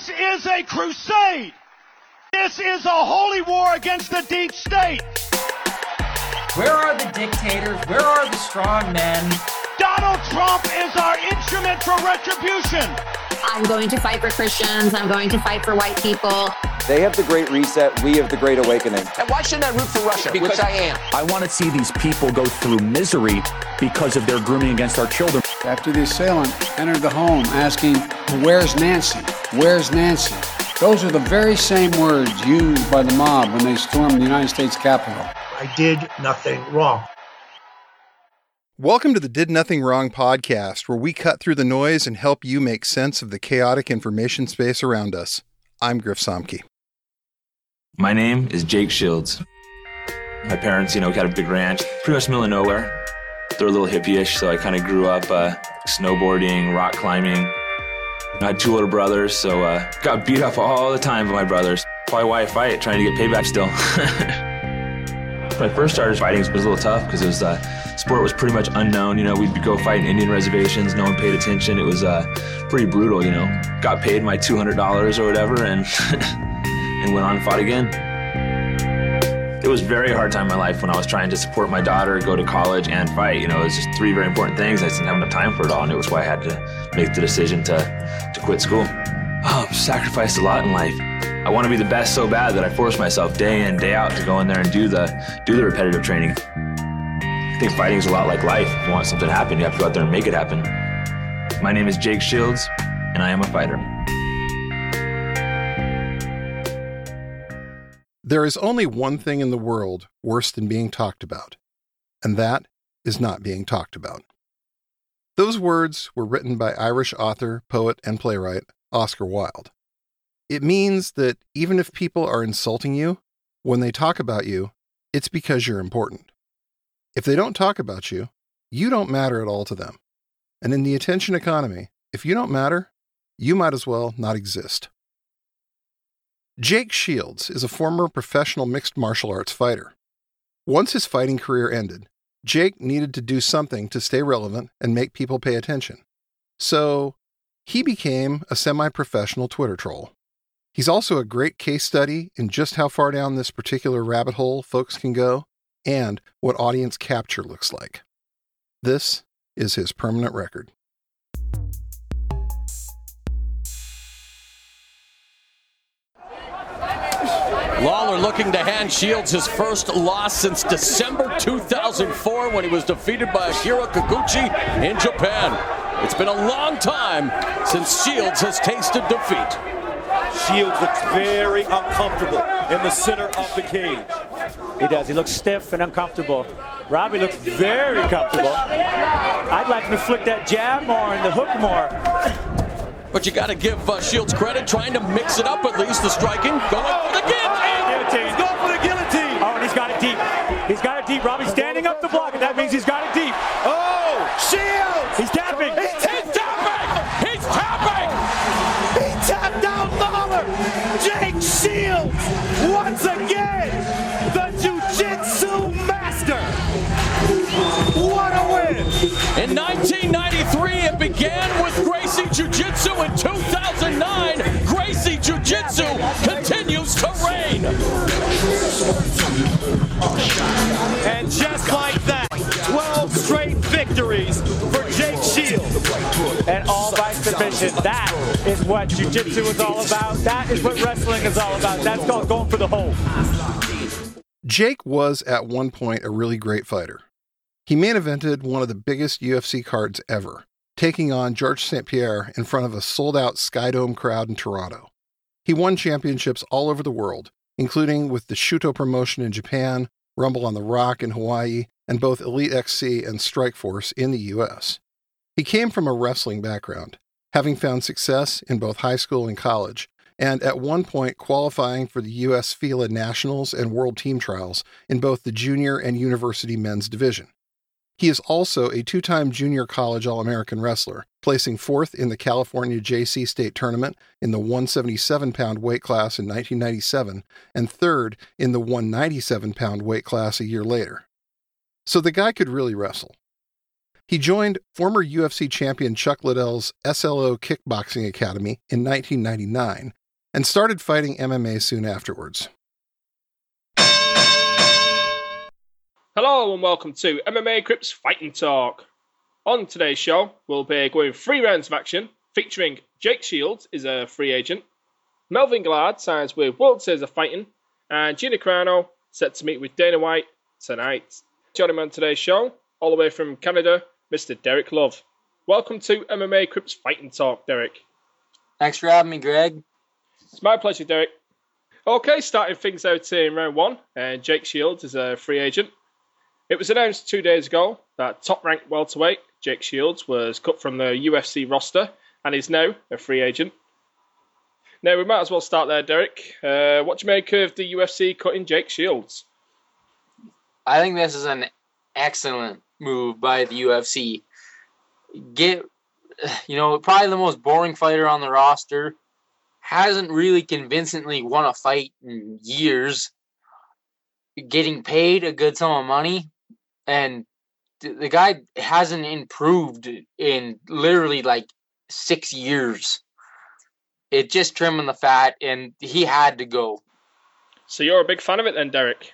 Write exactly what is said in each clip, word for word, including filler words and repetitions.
This is a crusade. This is a holy war against the deep state. Where are the dictators? Where are the strong men? Donald Trump is our instrument for retribution. I'm going to fight for Christians. I'm going to fight for white people. They have the Great Reset. We have the Great Awakening. And why shouldn't I root for Russia? Because I am. I want to see these people go through misery because of their grooming against our children. After the assailant entered the home asking, "Where's Nancy? Where's Nancy?" Those are the very same words used by the mob when they stormed the United States Capitol. I did nothing wrong. Welcome to the Did Nothing Wrong podcast, where we cut through the noise and help you make sense of the chaotic information space around us. I'm Griff Somke. My name is Jake Shields. My parents, you know, got a big ranch, pretty much middle of nowhere. They're a little hippie-ish, so I kind of grew up uh, snowboarding, rock climbing. I had two older brothers, so uh, got beat up all the time by my brothers. Probably why I fight, trying to get payback still. When I first started fighting, it was a little tough because it was uh, sport was pretty much unknown. You know, we'd go fight in Indian reservations. No one paid attention. It was uh, pretty brutal. You know, got paid my two hundred dollars or whatever, and and went on and fought again. It was a very hard time in my life when I was trying to support my daughter, go to college, and fight. You know, it was just three very important things. I just didn't have enough time for it all, and it was why I had to make the decision to to quit school. Oh, I've sacrificed a lot in life. I want to be the best so bad that I force myself day in, day out to go in there and do the do the repetitive training. I think fighting is a lot like life. If you want something to happen, you have to go out there and make it happen. My name is Jake Shields, and I am a fighter. There is only one thing in the world worse than being talked about, and that is not being talked about. Those words were written by Irish author, poet, and playwright Oscar Wilde. It means that even if people are insulting you, when they talk about you, it's because you're important. If they don't talk about you, you don't matter at all to them. And in the attention economy, if you don't matter, you might as well not exist. Jake Shields is a former professional mixed martial arts fighter. Once his fighting career ended, Jake needed to do something to stay relevant and make people pay attention. So he became a semi-professional Twitter troll. He's also a great case study in just how far down this particular rabbit hole folks can go and what audience capture looks like. This is his permanent record. Lawler looking to hand Shields his first loss since December two thousand four when he was defeated by Akira Kikuchi in Japan. It's been a long time since Shields has tasted defeat. Shields looks very uncomfortable in the center of the cage. He does. He looks stiff and uncomfortable. Robbie looks very comfortable. I'd like him to flick that jab more and the hook more. But you got to give uh, Shields credit, trying to mix it up at least, the striking. Going for the guillotine. guillotine. He's going for the guillotine. Oh, and he's got it deep. He's got it deep. Robbie's standing up the block, and that means he's got it deep. Oh, Shields. He's tapping. He's, he's tapping. He's tapping. He tapped out Lawler. Jake Shields, once again, the jiu-jitsu master. What a win. In nineteen ninety-three, it began with Gracie Jiu-Jitsu. In two thousand nine, Gracie Jiu-Jitsu continues to reign. And just like that, twelve straight victories for Jake Shields. And all by submission. That is what jiu-jitsu is all about. That is what wrestling is all about. That's called going for the hole. Jake was at one point a really great fighter. He main evented one of the biggest U F C cards ever, taking on Georges Saint-Pierre in front of a sold-out Skydome crowd in Toronto. He won championships all over the world, including with the Shuto promotion in Japan, Rumble on the Rock in Hawaii, and both Elite X C and Strikeforce in the U S. He came from a wrestling background, having found success in both high school and college, and at one point qualifying for the U S FILA Nationals and World Team Trials in both the junior and university men's division. He is also a two-time junior college All-American wrestler, placing fourth in the California J C State Tournament in the one seventy-seven pound weight class in nineteen ninety-seven and third in the one ninety-seven pound weight class a year later. So the guy could really wrestle. He joined former U F C champion Chuck Liddell's S L O Kickboxing Academy in nineteen ninety-nine and started fighting M M A soon afterwards. Hello and welcome to M M A Crips Fighting Talk. On today's show, we'll be going three rounds of action featuring Jake Shields is a free agent, Melvin Gillard signs with World Series of Fighting, and Gina Carano set to meet with Dana White tonight. Joining me on today's show, all the way from Canada, Mister Derek Love. Welcome to M M A Crips Fighting Talk, Derek. Thanks for having me, Greg. It's my pleasure, Derek. Okay, starting things out in round one, and Jake Shields is a free agent. It was announced two days ago that top-ranked welterweight Jake Shields was cut from the U F C roster and is now a free agent. Now, we might as well start there, Derek. Uh, what do you make of the U F C cutting Jake Shields? I think this is an excellent move by the U F C. Get, you know, probably the most boring fighter on the roster. Hasn't really convincingly won a fight in years. Getting paid a good sum of money. And the guy hasn't improved in literally like six years. It just trimming the fat, and he had to go. So you're a big fan of it then, Derek?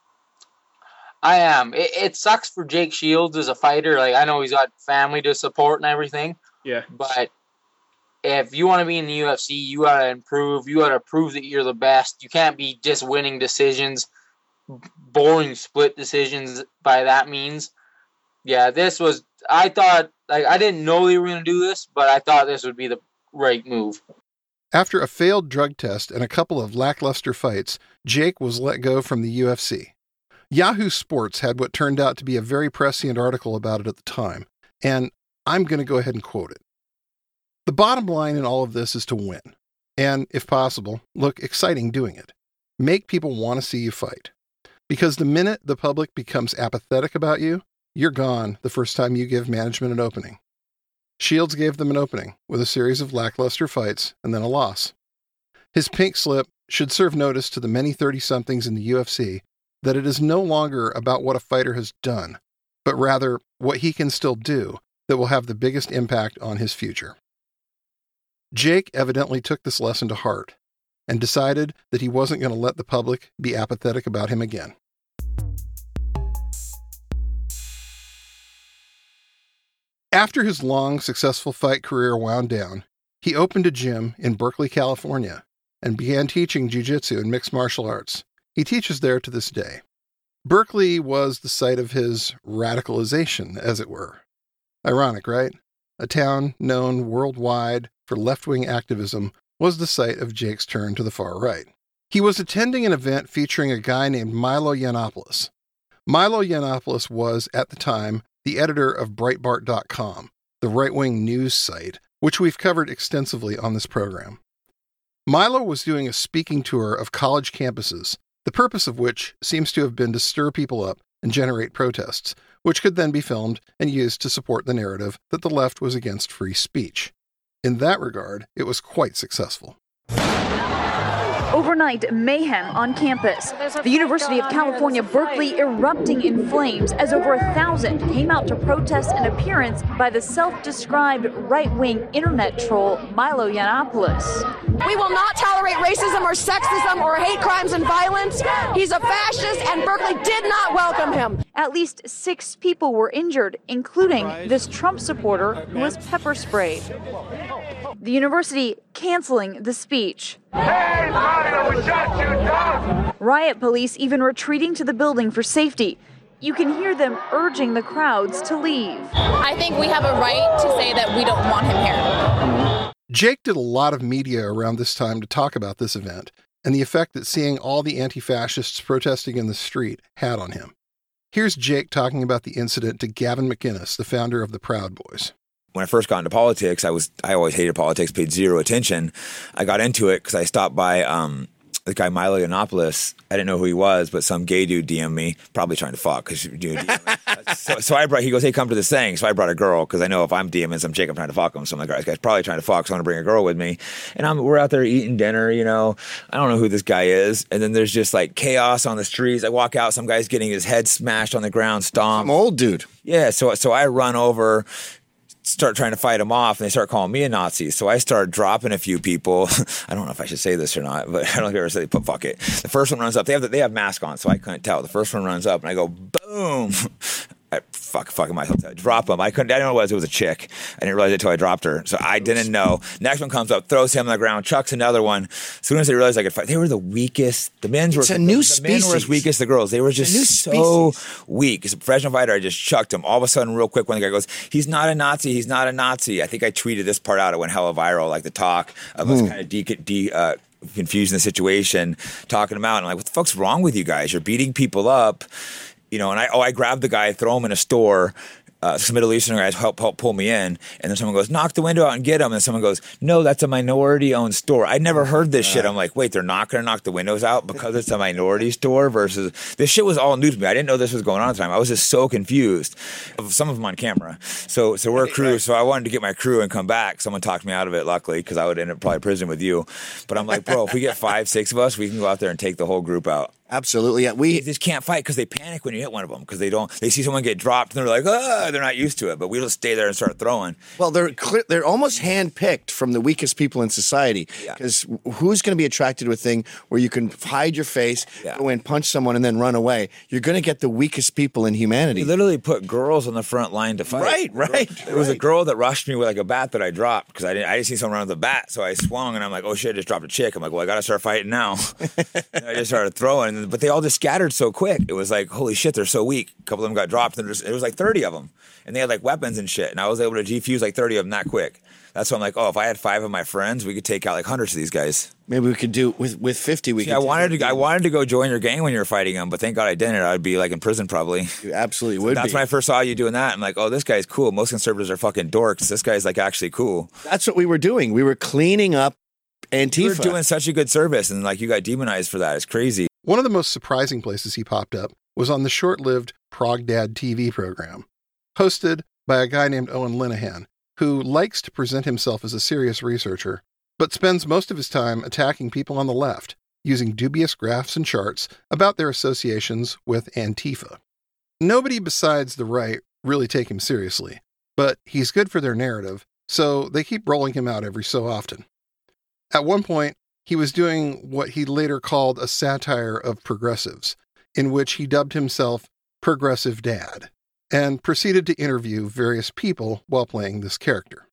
I am. It, it sucks for Jake Shields as a fighter. Like, I know he's got family to support and everything. Yeah. But if you want to be in the U F C, you got to improve. You got to prove that you're the best. You can't be just winning decisions, boring split decisions by that means. Yeah, this was, I thought, like, I didn't know they were going to do this, but I thought this would be the right move. After a failed drug test and a couple of lackluster fights, Jake was let go from the U F C. Yahoo Sports had what turned out to be a very prescient article about it at the time, and I'm going to go ahead and quote it. The bottom line in all of this is to win, and, if possible, look exciting doing it. Make people want to see you fight. Because the minute the public becomes apathetic about you, you're gone the first time you give management an opening. Shields gave them an opening with a series of lackluster fights and then a loss. His pink slip should serve notice to the many thirty-somethings in the U F C that it is no longer about what a fighter has done, but rather what he can still do that will have the biggest impact on his future. Jake evidently took this lesson to heart and decided that he wasn't going to let the public be apathetic about him again. After his long, successful fight career wound down, he opened a gym in Berkeley, California, and began teaching jiu-jitsu and mixed martial arts. He teaches there to this day. Berkeley was the site of his radicalization, as it were. Ironic, right? A town known worldwide for left-wing activism was the site of Jake's turn to the far right. He was attending an event featuring a guy named Milo Yiannopoulos. Milo Yiannopoulos was, at the time, the editor of Breitbart dot com, the right-wing news site, which we've covered extensively on this program. Milo was doing a speaking tour of college campuses, the purpose of which seems to have been to stir people up and generate protests, which could then be filmed and used to support the narrative that the left was against free speech. In that regard, it was quite successful. Overnight mayhem on campus. The University of California, Berkeley erupting in flames as over a thousand came out to protest an appearance by the self-described right-wing internet troll Milo Yiannopoulos. We will not tolerate racism or sexism or hate crimes and violence. He's a fascist, and Berkeley did not welcome him. At least six people were injured, including this Trump supporter who was pepper sprayed. The university canceling the speech. Hey, Milo, we shot you down! Riot police even retreating to the building for safety. You can hear them urging the crowds to leave. I think we have a right to say that we don't want him here. Jake did a lot of media around this time to talk about this event and the effect that seeing all the anti-fascists protesting in the street had on him. Here's Jake talking about the incident to Gavin McInnes, the founder of the Proud Boys. When I first got into politics, I was I always hated politics, paid zero attention. I got into it because I stopped by um, the guy Milo Yiannopoulos, I didn't know who he was, but some gay dude D M'd me, probably trying to fuck. Cause, you know, so, so I brought, he goes, hey, come to this thing. So I brought a girl because I know if I'm DMing some chick, I'm trying to fuck him. So I'm like, all right, this guy's probably trying to fuck, so I'm going to bring a girl with me. And I'm, we're out there eating dinner, you know. I don't know who this guy is. And then there's just like chaos on the streets. I walk out, some guy's getting his head smashed on the ground, stomped. Some old dude. Yeah, so so I run over, start trying to fight him off, and they start calling me a Nazi. So I start dropping a few people. I don't know if I should say this or not, but I don't ever say, but fuck it. The first one runs up. They have they have masks on, so I couldn't tell. The first one runs up, and I go, boom. I fuck, fucking myself. I drop him. I couldn't. I didn't know what it was. It was a chick. I didn't realize it until I dropped her. So I didn't know. Next one comes up, throws him on the ground, chucks another one. As soon as they realized I could fight, they were the weakest. The men's were it's a new the, species. The men were as weak as the girls. They were just so weak. As a professional fighter, I just chucked him. All of a sudden, real quick, when the guy goes, "He's not a Nazi. He's not a Nazi." I think I tweeted this part out. It went hella viral, like the talk of us kind of de, de uh, confusing the situation, talking them out. And I'm like, "What the fuck's wrong with you guys? You're beating people up." You know, and I oh I grabbed the guy, throw him in a store. Uh, some Middle Eastern guys help help pull me in, and then someone goes, knock the window out and get him. And someone goes, no, that's a minority-owned store. I never heard this shit. I'm like, wait, they're not going to knock the windows out because it's a minority store versus this shit was all new to me. I didn't know this was going on at the time. I was just so confused. Some of them on camera. So so we're a crew. So I wanted to get my crew and come back. Someone talked me out of it, luckily, because I would end up probably in prison with you. But I'm like, bro, if we get five, six of us, we can go out there and take the whole group out. Absolutely. Yeah, we they just can't fight because they panic when you hit one of them because they don't. They see someone get dropped and they're like, ah, they're not used to it. But we just stay there and start throwing. Well, they're clear, they're almost handpicked from the weakest people in society. Because yeah. who's going to be attracted to a thing where you can hide your face, yeah. go in, punch someone, and then run away? You're going to get the weakest people in humanity. We literally put girls on the front line to fight. Right, right. There was right. a girl that rushed me with like a bat that I dropped because I didn't. I didn't see someone run with a bat, so I swung and I'm like, oh shit, I just dropped a chick. I'm like, well, I got to start fighting now. And I just started throwing, but they all just scattered so quick. It was like, holy shit, they're so weak. A couple of them got dropped, and it was like thirty of them, and they had like weapons and shit. And I was able to defuse like thirty of them that quick. That's why I'm like, oh, if I had five of my friends, we could take out like hundreds of these guys. Maybe we could do with with fifty. We See, could I wanted to. I wanted to go join your gang when you were fighting them, but thank God I didn't. I'd be like in prison probably. You absolutely so would. That's be. when I first saw you doing that. I'm like, oh, this guy's cool. Most conservatives are fucking dorks. This guy's like actually cool. That's what we were doing. We were cleaning up Antifa. You were doing such a good service, and like you got demonized for that. It's crazy. One of the most surprising places he popped up was on the short-lived ProgDad T V program, hosted by a guy named Owen Linehan, who likes to present himself as a serious researcher, but spends most of his time attacking people on the left, using dubious graphs and charts about their associations with Antifa. Nobody besides the right really take him seriously, but he's good for their narrative, so they keep rolling him out every so often. At one point, he was doing what he later called a satire of progressives, in which he dubbed himself Progressive Dad, and proceeded to interview various people while playing this character.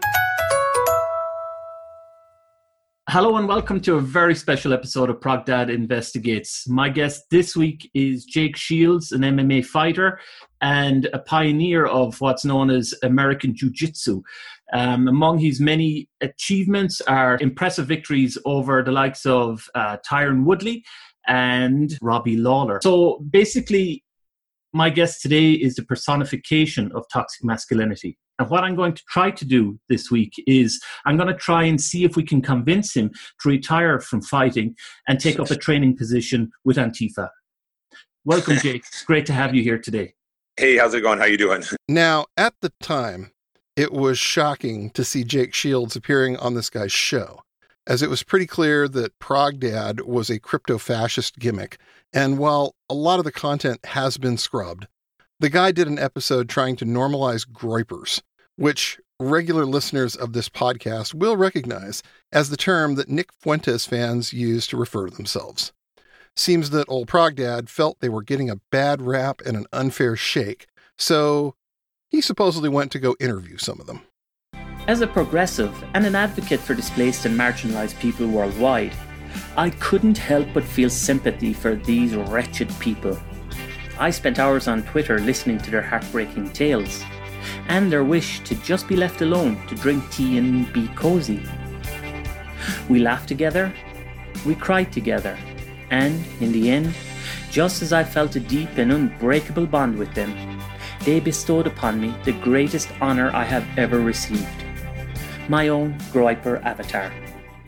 Hello and welcome to a very special episode of ProgDad Investigates. My guest this week is Jake Shields, an M M A fighter and a pioneer of what's known as American Jiu-Jitsu. Um, among his many achievements are impressive victories over the likes of uh, Tyron Woodley and Robbie Lawler. So basically, my guest today is the personification of toxic masculinity. And what I'm going to try to do this week is I'm going to try and see if we can convince him to retire from fighting and take up a training position with Antifa. Welcome, Jake. It's great to have you here today. Hey, how's it going? How you doing? Now, at the time, it was shocking to see Jake Shields appearing on this guy's show, as it was pretty clear that ProgDad was a crypto-fascist gimmick. And while a lot of the content has been scrubbed, the guy did an episode trying to normalize groypers, which regular listeners of this podcast will recognize as the term that Nick Fuentes fans use to refer to themselves. Seems that old ProgDad felt they were getting a bad rap and an unfair shake, so he supposedly went to go interview some of them. As a progressive and an advocate for displaced and marginalised people worldwide, I couldn't help but feel sympathy for these wretched people. I spent hours on Twitter listening to their heartbreaking tales and their wish to just be left alone to drink tea and be cozy. We laughed together, we cried together, and in the end, just as I felt a deep and unbreakable bond with them, they bestowed upon me the greatest honour I have ever received, my own Groyper avatar.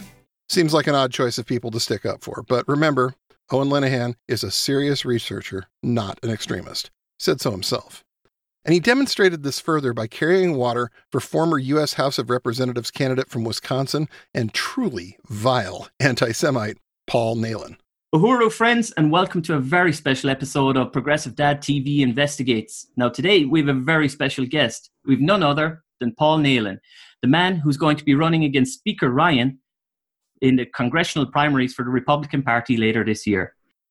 Seems like an odd choice of people to stick up for, but remember, Owen Linehan is a serious researcher, not an extremist. Said so himself. And he demonstrated this further by carrying water for former U S House of Representatives candidate from Wisconsin and truly vile anti-Semite Paul Nehlen. Uhuru friends, and welcome to a very special episode of Progressive Dad T V Investigates. Now today we have a very special guest. We've none other than Paul Nehlen, the man who's going to be running against Speaker Ryan in the congressional primaries for the Republican Party later this year.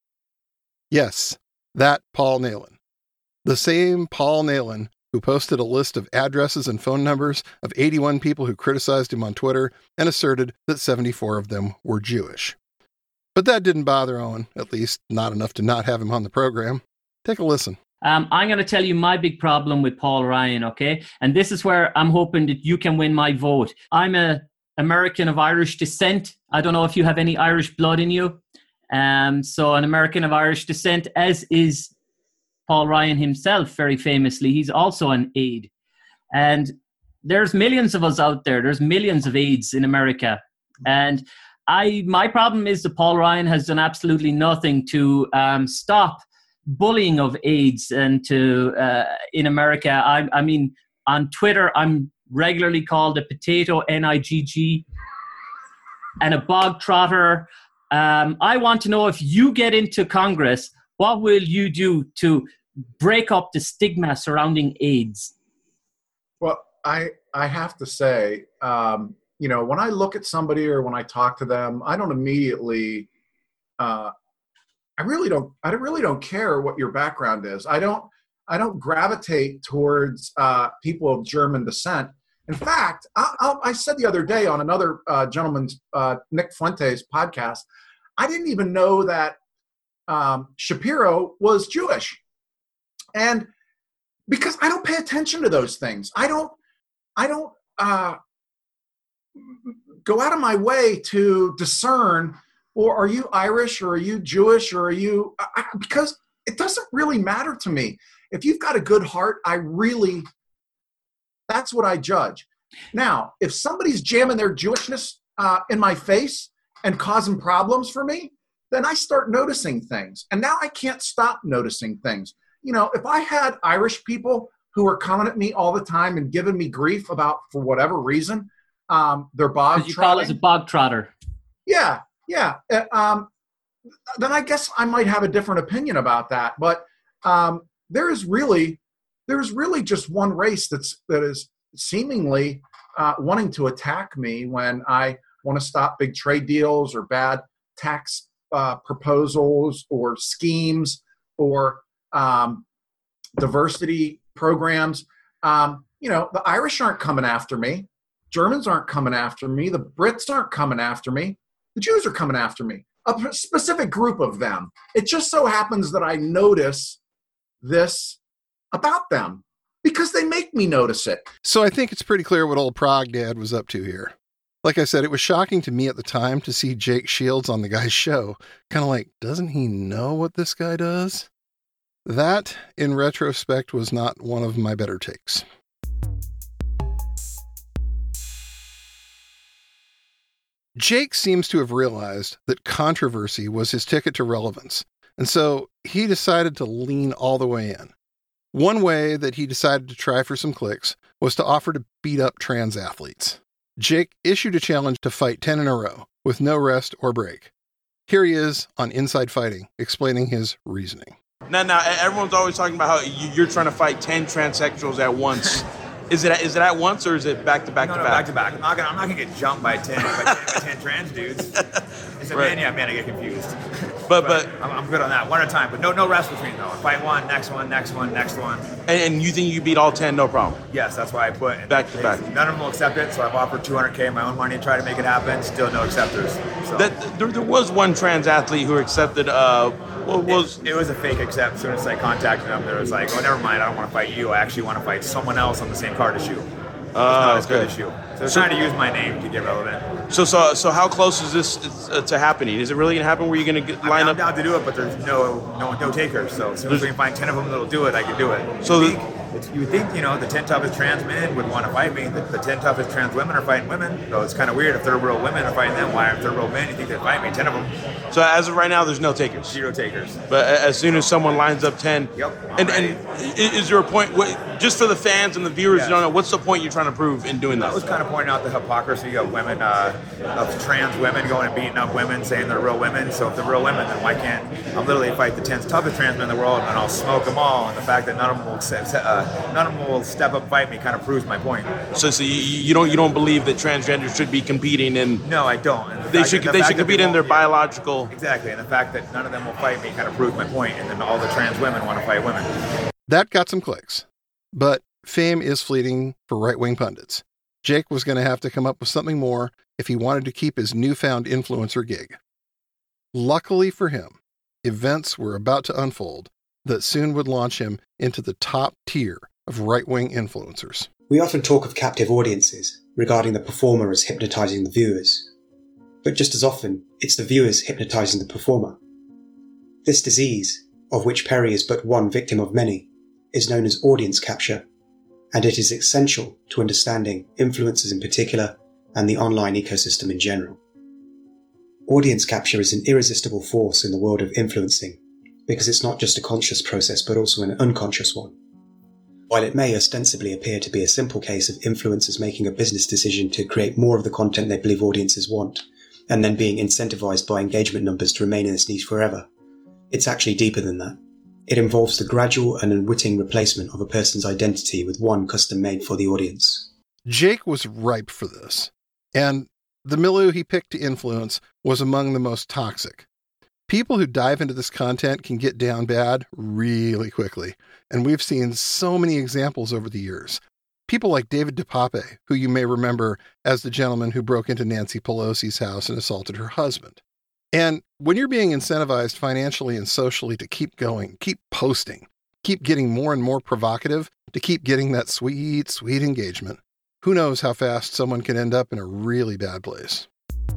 Yes, that Paul Nehlen. The same Paul Nehlen who posted a list of addresses and phone numbers of eighty-one people who criticized him on Twitter and asserted that seventy-four of them were Jewish. But that didn't bother Owen, at least not enough to not have him on the program. Take a listen. Um, I'm going to tell you my big problem with Paul Ryan, okay? And this is where I'm hoping that you can win my vote. I'm a American of Irish descent. I don't know if you have any Irish blood in you. Um, so an American of Irish descent, as is Paul Ryan himself, very famously. He's also an aide. And there's millions of us out there. There's millions of aides in America. And I, my problem is that Paul Ryan has done absolutely nothing to um, stop bullying of aides and to uh, in America. I, I mean, on Twitter, I'm regularly called a potato, N I G G, and a bog trotter. Um, I want to know, if you get into Congress, what will you do to break up the stigma surrounding AIDS? Well, I I have to say, um, you know, when I look at somebody or when I talk to them, I don't immediately, uh, I really don't, I really don't care what your background is. I don't, I don't gravitate towards uh, people of German descent. In fact, I, I, I said the other day on another uh, gentleman's, uh, Nick Fuentes podcast, I didn't even know that um, Shapiro was Jewish. And because I don't pay attention to those things, I don't, I don't uh, go out of my way to discern, or are you Irish or are you Jewish or are you, I, because it doesn't really matter to me. If you've got a good heart, I really, that's what I judge. Now, if somebody's jamming their Jewishness uh, in my face and causing problems for me, then I start noticing things. And now I can't stop noticing things. You know, if I had Irish people who were coming at me all the time and giving me grief about, for whatever reason, um, their bog trotting. You call it a bog trotter. Yeah, yeah. Uh, um, then I guess I might have a different opinion about that. But um, there is really, there is really just one race that's that is seemingly uh, wanting to attack me when I want to stop big trade deals or bad tax uh, proposals or schemes or um, diversity programs. Um, you know, the Irish aren't coming after me. Germans aren't coming after me. The Brits aren't coming after me. The Jews are coming after me. A specific group of them. It just so happens that I notice this about them because they make me notice it. So I think it's pretty clear what old Prog Dad was up to here. Like I said, it was shocking to me at the time to see Jake Shields on the guy's show. Kind of like, doesn't he know what this guy does? That, in retrospect, was not one of my better takes. Jake seems to have realized that controversy was his ticket to relevance, and so he decided to lean all the way in. One way that he decided to try for some clicks was to offer to beat up trans athletes. Jake issued a challenge to fight ten in a row, with no rest or break. Here he is on Inside Fighting, explaining his reasoning. Now, now, everyone's always talking about how you're trying to fight ten transsexuals at once. Is it is it at once or is it back to back no, to no, back? back to back. I'm not gonna I'm not gonna get jumped by ten by ten, by ten trans dudes. It's a Right. man, yeah, man, I get confused. But but I'm, I'm good on that. One at a time, but no no rest between though. Fight one, next one, next one, next one. And, and you think you beat all ten, no problem? Yes, that's why I put back to back. None of them will accept it, so I've offered two hundred K of my own money to try to make it happen. Still no acceptors. So. That, there, there was one trans athlete who accepted. Uh, what was it, it was a fake accept. As soon as I contacted them, there was like, oh, never mind. I don't want to fight you. I actually want to fight someone else on the same card as you. It's not as good as you. So they're So- trying to use my name to get relevant. So so so how close is this uh, to happening? Is it really gonna happen? Where you're gonna get, I line mean, up? I'm down to do it, but there's no no no takers. So as soon as we can find ten of them that'll do it, I can do it. So week, the- it's, you would think, you know, the ten toughest trans men would want to fight me. The, the ten toughest trans women are fighting women. So it's kind of weird. If they're real women are fighting them, why if they're real men, you think they'd fight me? ten of them. So as of right now, there's no takers. Zero takers. But as soon as someone lines up ten, yep. And, and is there a point, just for the fans and the viewers Yeah. who don't know, what's the point you're trying to prove in doing I that? was kind of pointing out the hypocrisy of women, uh, of trans women going and beating up women, saying they're real women. So if they're real women, then why can't I literally fight the ten toughest trans men in the world and I'll smoke them all? And the fact that none of them will, accept, uh, none of them will step up and fight me kind of proves my point. So, so you, you don't you don't believe that transgenders should be competing in? No, I don't. And the they fact should that- the they fact should that compete they in their won't- yeah. biological. Exactly, and the fact that none of them will fight me kind of proves my point, and then all the trans women want to fight women. That got some clicks. But fame is fleeting for right-wing pundits. Jake was going to have to come up with something more if he wanted to keep his newfound influencer gig. Luckily for him, events were about to unfold that soon would launch him into the top tier of right-wing influencers. We often talk of captive audiences, regarding the performer as hypnotizing the viewers. But just as often, it's the viewers hypnotizing the performer. This disease, of which Perry is but one victim of many, is known as audience capture, and it is essential to understanding influencers in particular and the online ecosystem in general. Audience capture is an irresistible force in the world of influencing, because it's not just a conscious process but also an unconscious one. While it may ostensibly appear to be a simple case of influencers making a business decision to create more of the content they believe audiences want, and then being incentivized by engagement numbers to remain in this niche forever, it's actually deeper than that. It involves the gradual and unwitting replacement of a person's identity with one custom-made for the audience. Jake was ripe for this, and the milieu he picked to influence was among the most toxic. People who dive into this content can get down bad really quickly, and we've seen so many examples over the years. People like David DePape, who you may remember as the gentleman who broke into Nancy Pelosi's house and assaulted her husband. And when you're being incentivized financially and socially to keep going, keep posting, keep getting more and more provocative, to keep getting that sweet, sweet engagement, who knows how fast someone can end up in a really bad place.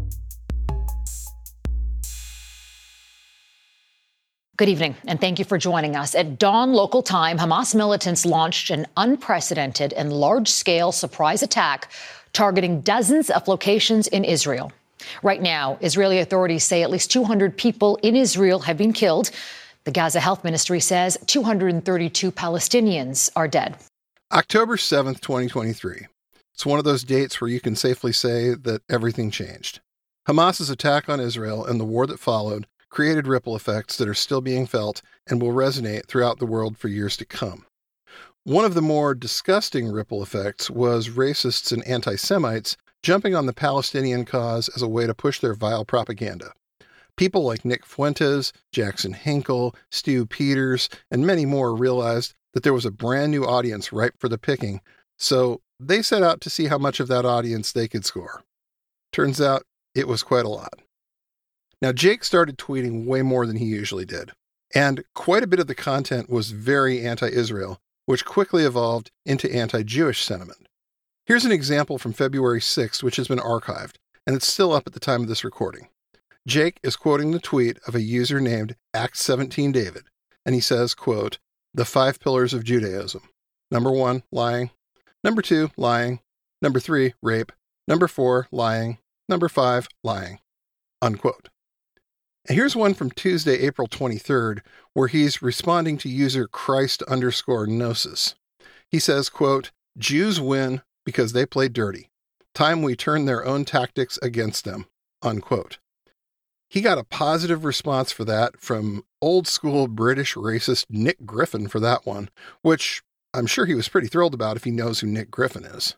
Good evening, and thank you for joining us. At dawn local time, Hamas militants launched an unprecedented and large-scale surprise attack targeting dozens of locations in Israel. Right now, Israeli authorities say at least two hundred people in Israel have been killed. The Gaza Health Ministry says two hundred thirty-two Palestinians are dead. October seventh, twenty twenty-three. It's one of those dates where you can safely say that everything changed. Hamas's attack on Israel and the war that followed created ripple effects that are still being felt and will resonate throughout the world for years to come. One of the more disgusting ripple effects was racists and anti-Semites jumping on the Palestinian cause as a way to push their vile propaganda. People like Nick Fuentes, Jackson Hinkle, Stu Peters, and many more realized that there was a brand new audience ripe for the picking, so they set out to see how much of that audience they could score. Turns out it was quite a lot. Now, Jake started tweeting way more than he usually did, and quite a bit of the content was very anti-Israel, which quickly evolved into anti-Jewish sentiment. Here's an example from February sixth, which has been archived, and it's still up at the time of this recording. Jake is quoting the tweet of a user named Act seventeen David, and he says, quote, "The five pillars of Judaism. Number one, lying. Number two, lying. Number three, rape. Number four, lying. Number five, lying." Unquote. And here's one from Tuesday, April twenty-third, where he's responding to user Christ underscore Gnosis. He says, quote, "Jews win because they play dirty. Time we turn their own tactics against them." Unquote. He got a positive response for that from old school British racist Nick Griffin for that one, which I'm sure he was pretty thrilled about if he knows who Nick Griffin is.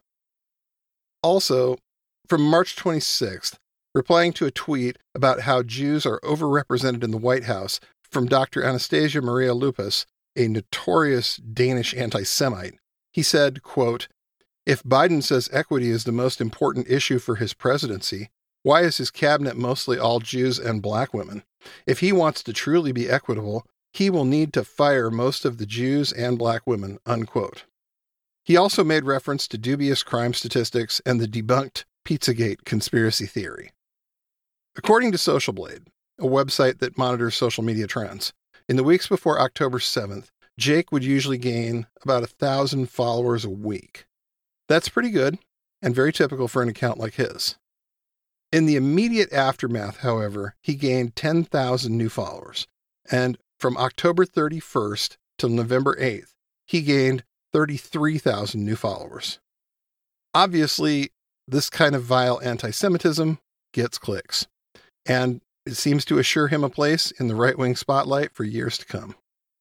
Also, from March twenty-sixth, replying to a tweet about how Jews are overrepresented in the White House from Doctor Anastasia Maria Lupus, a notorious Danish anti-Semite, he said, quote, "If Biden says equity is the most important issue for his presidency, why is his cabinet mostly all Jews and black women? If he wants to truly be equitable, he will need to fire most of the Jews and black women," unquote. He also made reference to dubious crime statistics and the debunked Pizzagate conspiracy theory. According to Social Blade, a website that monitors social media trends, in the weeks before October seventh, Jake would usually gain about a thousand followers a week. That's pretty good and very typical for an account like his. In the immediate aftermath, however, he gained ten thousand new followers. And from October thirty-first till November eighth, he gained thirty-three thousand new followers. Obviously, this kind of vile anti-Semitism gets clicks, and it seems to assure him a place in the right-wing spotlight for years to come.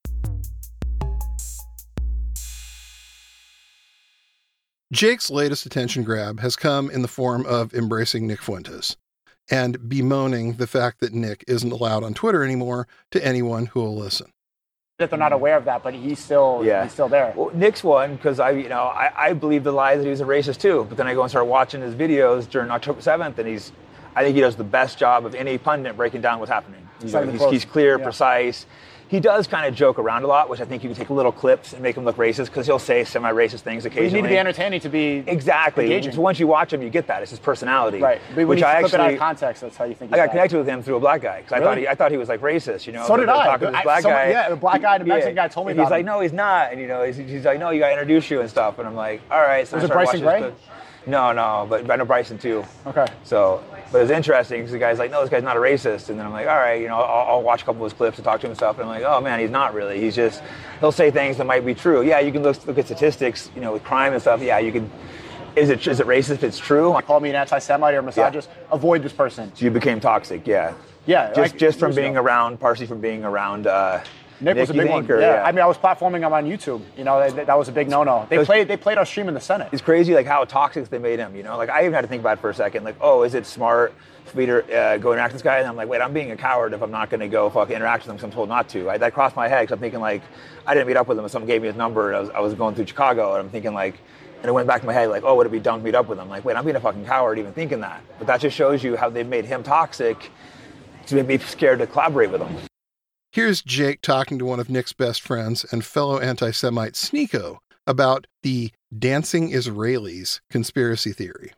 Jake's latest attention grab has come in the form of embracing Nick Fuentes and bemoaning the fact that Nick isn't allowed on Twitter anymore to anyone who will listen. That they're not aware of that, but he's still yeah. he's still there. Well, Nick's one because I, you know, I, I believe the lie that he was a racist too. But then I go and start watching his videos during October seventh, and he's, I think he does the best job of any pundit breaking down what's happening. He's, he's, he's clear, yeah. precise. He does kind of joke around a lot, which I think you can take little clips and make him look racist because he'll say semi-racist things occasionally. Well, you need to be entertaining to be exactly. engaging. So once you watch him, you get that. It's his personality. Right. But which when I you actually, flip it out of context, that's how you think. I got bad. connected with him through a black guy because really? I thought he, I thought he was like racist. You know. So did I. Talking to this black someone, guy. Yeah, the black guy, the Mexican yeah. guy told me and about he's it. like, no, he's not. And you know, he's, he's like, no, you got to introduce you and stuff. And I'm like, all right. So was I it Bryson Gray? Clip. No, no, but I know Bryson too. Okay. So, but it was interesting because the guy's like, no, this guy's not a racist. And then I'm like, all right, you know, I'll, I'll watch a couple of his clips and talk to him and stuff. And I'm like, oh man, he's not really. He's just, he'll say things that might be true. Yeah, you can look, look at statistics, you know, with crime and stuff. Yeah, you can. Is it is it racist if it's true? You call me an anti-Semite or misogynist, yeah. avoid this person. So you became toxic, yeah. Yeah. Just like, just from being ago. around, partially from being around. Uh, Nick, Nick was a big one. Or, yeah. yeah, I mean, I was platforming him on YouTube. You know, that, that was a big no-no. They played, they played our stream in the Senate. It's crazy, like how toxic they made him. You know, like I even had to think about it for a second. Like, oh, is it smart for me to uh, go interact with this guy? And I'm like, wait, I'm being a coward if I'm not going to go fucking interact with him because I'm told not to. I, that crossed my head because I'm thinking like, I didn't meet up with him. Someone gave me his number. And I was I was going through Chicago, and I'm thinking like, and it went back to my head like, oh, would it be dumb to meet up with him? Like, wait, I'm being a fucking coward even thinking that. But that just shows you how they've made him toxic to make me scared to collaborate with him. Here's Jake talking to one of Nick's best friends and fellow anti-Semite Sneeko about the dancing Israelis conspiracy theory.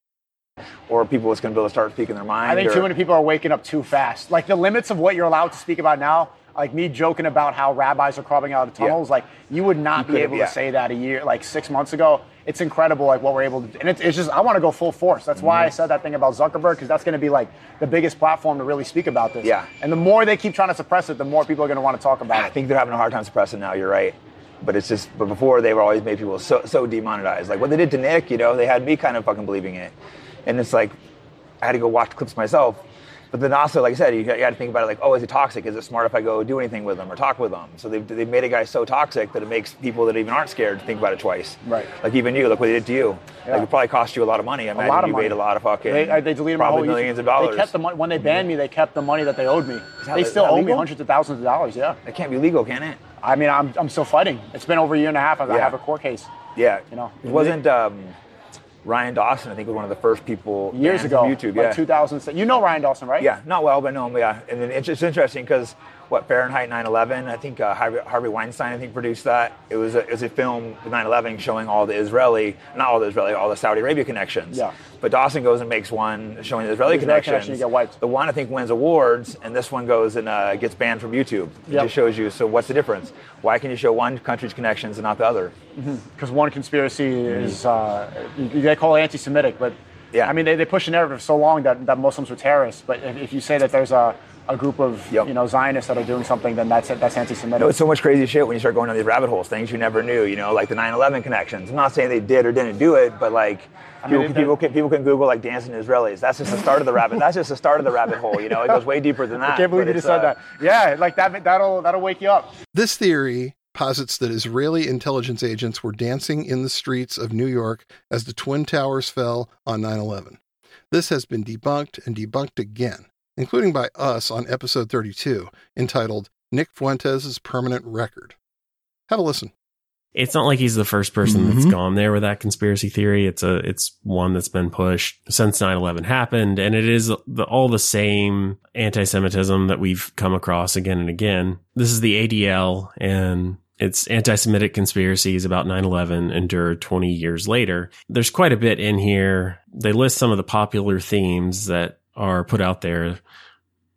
Or people that's going to be able to start speaking their mind. I think or... too many people are waking up too fast. Like the limits of what you're allowed to speak about now, like me joking about how rabbis are crawling out of tunnels, yeah. like you would not you be able yeah. to say that a year, like six months ago. It's incredible, like what we're able to do. And it's, it's just, I want to go full force. That's mm-hmm. why I said that thing about Zuckerberg, because that's going to be like the biggest platform to really speak about this. Yeah. And the more they keep trying to suppress it, the more people are going to want to talk about I it. I think they're having a hard time suppressing now, you're right. But it's just, but before they were always made people so so demonetized. Like what they did to Nick, you know, they had me kind of fucking believing it. And it's like, I had to go watch clips myself. But then also, like I said, you got, you got to think about it like, oh, is it toxic? Is it smart if I go do anything with them or talk with them? So they've, they've made a guy so toxic that it makes people that even aren't scared to think about it twice. Right. Like even you, look what they did to you. Yeah. Like it probably cost you a lot of money. I imagine a lot of you money. made a lot of fucking, they, they deleted my probably whole millions YouTube. of dollars. They kept the money, when they banned me, they kept the money that they owed me. That, they still owe legal? me hundreds of thousands of dollars, yeah. That can't be legal, can it? I mean, I'm I'm still fighting. It's been over a year and a half. I yeah. have a court case. Yeah. You know. It wasn't... Um, Ryan Dawson, I think, was one of the first people years ago. YouTube, like yeah, two thousand six. You know Ryan Dawson, right? Yeah, not well, but I know him. Yeah, and then it's just interesting because what Fahrenheit nine eleven. I think uh, Harvey, Harvey Weinstein, I think, produced that. It was a, it was a film with nine eleven showing all the Israeli, not all the Israeli, all the Saudi Arabia connections. Yeah. But Dawson goes and makes one showing the Israeli the connections. Connection, you get wiped. The one I think wins awards, and this one goes and uh, gets banned from YouTube. It yep. just shows you. So what's the difference? Why can you show one country's connections and not the other? Because mm-hmm. one conspiracy mm-hmm. is uh, they call it anti-Semitic, but yeah, I mean they, they push a narrative so long that, that Muslims were terrorists. But if, if you say that there's a a group of yep. you know Zionists that are doing something, then that's that's anti-Semitic. No, it's so much crazy shit when you start going down these rabbit holes, things you never knew. You know, like the nine eleven connections. I'm not saying they did or didn't do it, but like I mean, people, people can people can Google like dancing Israelis. That's just the start of the rabbit. That's just the start of the rabbit hole. You know, it goes way deeper than that. I can't believe you just said uh, that. Yeah, like that that'll that'll wake you up. This theory posits that Israeli intelligence agents were dancing in the streets of New York as the Twin Towers fell on nine eleven. This has been debunked and debunked again, including by us on episode thirty-two, entitled Nick Fuentes' Permanent Record. Have a listen. It's not like he's the first person mm-hmm. that's gone there with that conspiracy theory. It's a it's one that's been pushed since nine eleven happened, and it is the, all the same anti-Semitism that we've come across again and again. This is the A D L, and it's anti-Semitic conspiracies about nine eleven endured twenty years later. There's quite a bit in here. They list some of the popular themes that are put out there.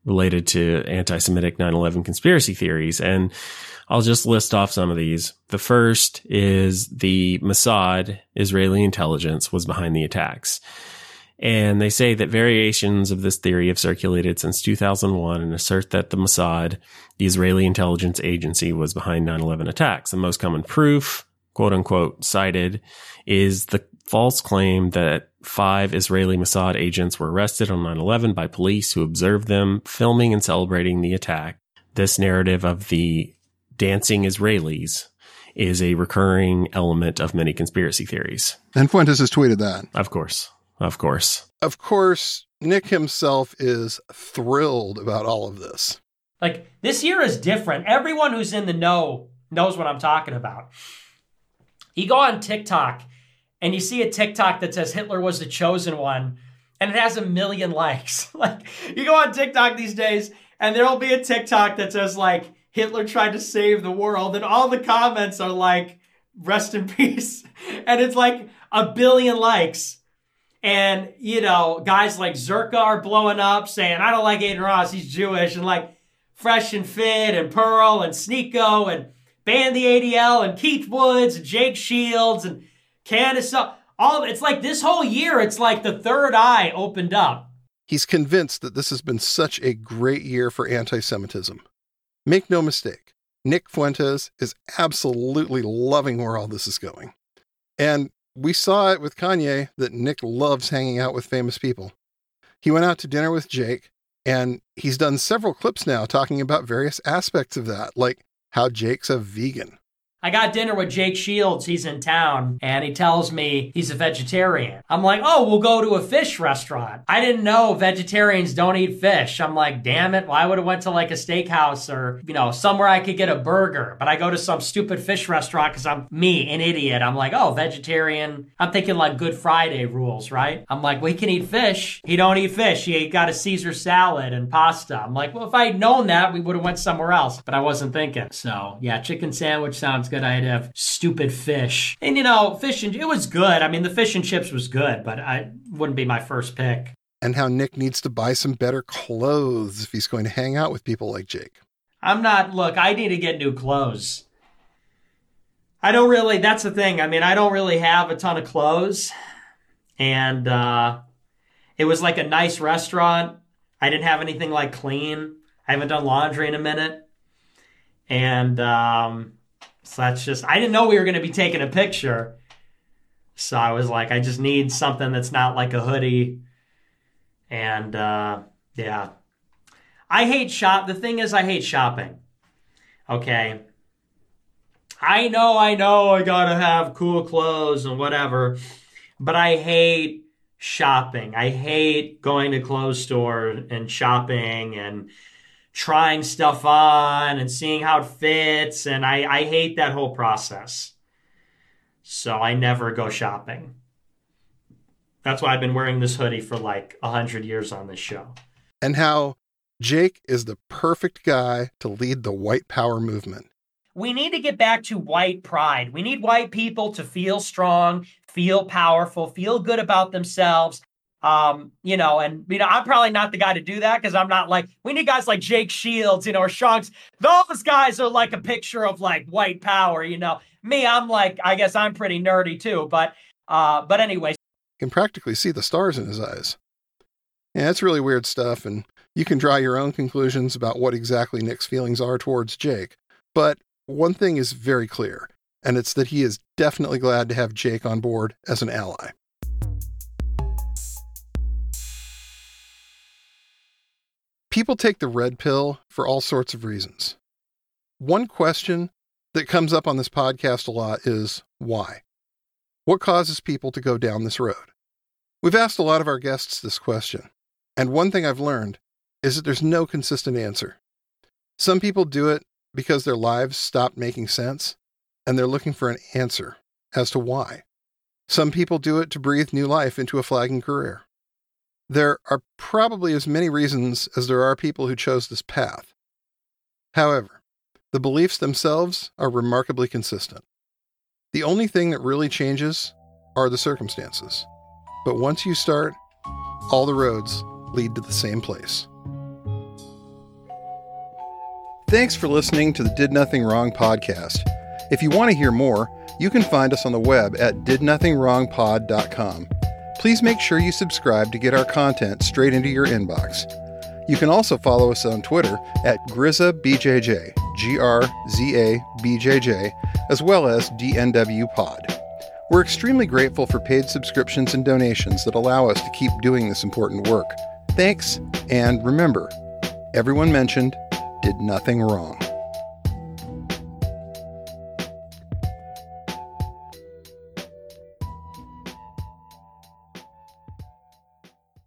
related to anti-Semitic nine eleven conspiracy theories. And I'll just list off some of these. The first is the Mossad, Israeli intelligence, was behind the attacks. And they say that variations of this theory have circulated since two thousand one and assert that the Mossad, the Israeli intelligence agency, was behind nine eleven attacks. The most common proof, quote unquote, cited is the false claim that five Israeli Mossad agents were arrested on nine eleven by police who observed them filming and celebrating the attack. This narrative of the dancing Israelis is a recurring element of many conspiracy theories. And Fuentes has tweeted that. Of course. Of course. Of course, Nick himself is thrilled about all of this. Like, this year is different. Everyone who's in the know knows what I'm talking about. You go on TikTok and you see a TikTok that says Hitler was the chosen one, and it has a million likes. Like, you go on TikTok these days and there'll be a TikTok that says, like, Hitler tried to save the world, and all the comments are like, rest in peace. And it's like a billion likes. And, you know, guys like Zerka are blowing up saying, I don't like Aiden Ross, he's Jewish. And like Fresh and Fit and Pearl and Sneeko and Band the A D L and Keith Woods and Jake Shields and Candace. All of it. It's like this whole year, it's like the third eye opened up. He's convinced that this has been such a great year for anti-Semitism. Make no mistake, Nick Fuentes is absolutely loving where all this is going. And we saw it with Kanye that Nick loves hanging out with famous people. He went out to dinner with Jake, and he's done several clips now talking about various aspects of that, like how Jake's a vegan. I got dinner with Jake Shields. He's in town, and he tells me he's a vegetarian. I'm like, oh, we'll go to a fish restaurant. I didn't know vegetarians don't eat fish. I'm like, damn it. Well, I would have went to like a steakhouse or, you know, somewhere I could get a burger. But I go to some stupid fish restaurant because I'm me, an idiot. I'm like, oh, vegetarian. I'm thinking like Good Friday rules, right? I'm like, well, he can eat fish. He don't eat fish. He got a Caesar salad and pasta. I'm like, well, if I had known that, we would have went somewhere else. But I wasn't thinking. So, yeah, chicken sandwich sounds good. I'd have stupid fish. And, you know, fish and it was good. I mean, the fish and chips was good, but I wouldn't be my first pick. And how Nick needs to buy some better clothes if he's going to hang out with people like Jake. I'm not, look, I need to get new clothes. I don't really, that's the thing. I mean, I don't really have a ton of clothes. And uh, it was like a nice restaurant. I didn't have anything like clean. I haven't done laundry in a minute. And, um... So that's just, I didn't know we were going to be taking a picture. So I was like, I just need something that's not like a hoodie. And, uh, yeah. I hate shop. The thing is, I hate shopping. Okay. I know, I know I got to have cool clothes and whatever. But I hate shopping. I hate going to clothes store and shopping and trying stuff on and seeing how it fits. And I, I hate that whole process. So I never go shopping. That's why I've been wearing this hoodie for like a hundred years on this show. And how Jake is the perfect guy to lead the white power movement. We need to get back to white pride. We need white people to feel strong, feel powerful, feel good about themselves. Um, you know, and, you know, I'm probably not the guy to do that because I'm not like, we need guys like Jake Shields, you know, or Shonks. Those guys are like a picture of like white power, you know. Me, I'm like, I guess I'm pretty nerdy too, but, uh, but anyway. You can practically see the stars in his eyes. Yeah, it's really weird stuff, and you can draw your own conclusions about what exactly Nick's feelings are towards Jake. But one thing is very clear, and it's that he is definitely glad to have Jake on board as an ally. People take the red pill for all sorts of reasons. One question that comes up on this podcast a lot is why? What causes people to go down this road? We've asked a lot of our guests this question, and one thing I've learned is that there's no consistent answer. Some people do it because their lives stopped making sense, and they're looking for an answer as to why. Some people do it to breathe new life into a flagging career. There are probably as many reasons as there are people who chose this path. However, the beliefs themselves are remarkably consistent. The only thing that really changes are the circumstances. But once you start, all the roads lead to the same place. Thanks for listening to the Did Nothing Wrong podcast. If you want to hear more, you can find us on the web at did nothing wrong pod dot com. Please make sure you subscribe to get our content straight into your inbox. You can also follow us on Twitter at GrizzaBJJ, G R Z A B J J, as well as D N W Pod. We're extremely grateful for paid subscriptions and donations that allow us to keep doing this important work. Thanks, and remember, everyone mentioned did nothing wrong.